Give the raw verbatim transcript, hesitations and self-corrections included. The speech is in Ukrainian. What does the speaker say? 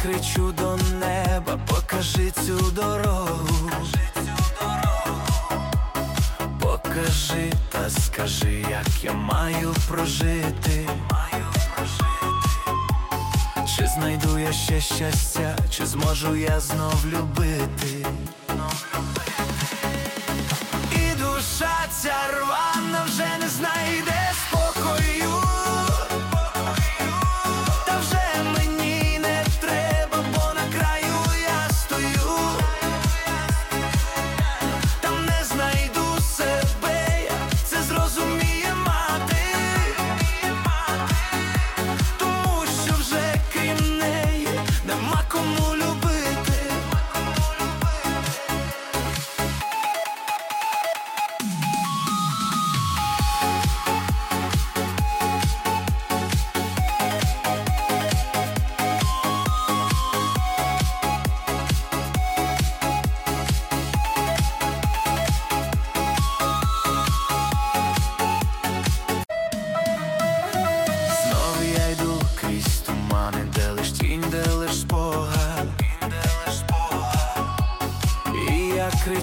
кричу до неба, покажи цю дорогу, покажи та скажи, як я маю прожити. Чи знайду я ще щастя, чи зможу я знов любити? І душа ця рвана вже не знайде